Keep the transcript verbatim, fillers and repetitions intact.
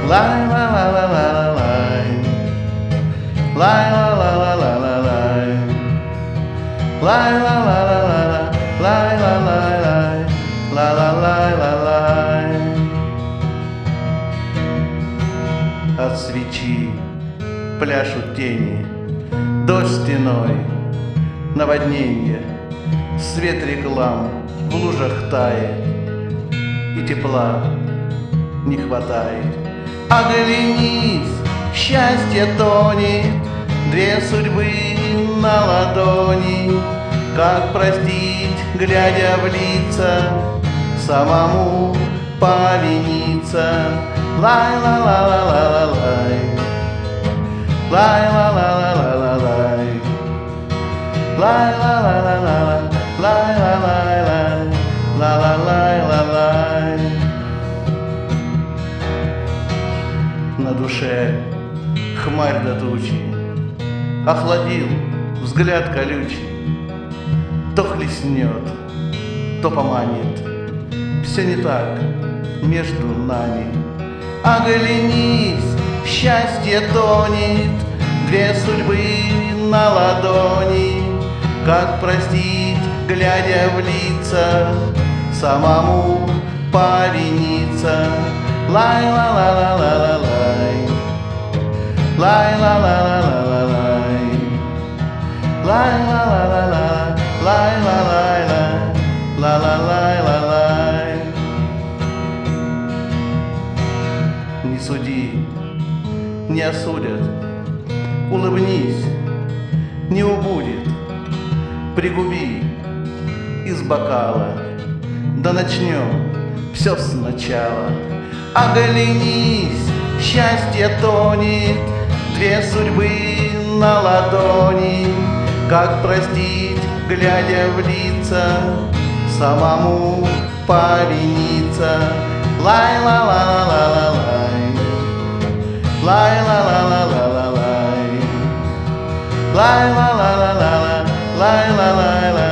Лай ла ла ла ла ла лай. Лай ла ла ла ла ла лай. Лай ла ла ла ла ла. Лай ла лай лай. Ла ла лай ла лай. От свечи пляшут тени, дождь стеной, наводненье, свет реклам в лужах тает, и тепла не хватает. Оглянись, счастье тонет, две судьбы на ладони. Как простить, глядя в лица, самому повиниться? Лай ла ла ла ла ла лай. Лай ла ла ла ла ла лай. Лай ла ла ла ла ла. Лай ла лай лай. Ла ла лай ла лай. На душе хмарь до тучи, охладил взгляд колючий. То хлестнет, то поманит, все не так между нами. Оглянись, счастье тонет, две судьбы на ладони. Как простить, глядя в лица, самому повиниться? Лай ла ла ла ла ла лай. Лай ла ла ла ла ла лай. Лай ла ла ла ла. Лай ла лай лай. Ла ла лай ла лай. Не суди, не осудят, улыбнись, не убудет. Пригуби из бокала, да начнем все сначала. Оглянись, счастье тонет, две судьбы на ладони. Как простить, глядя в лица, самому повиниться? Лай ла ла ла ла ла лай. Лай ла ла ла ла ла лай. Лай ла ла ла ла ла. Лай ла лай ла.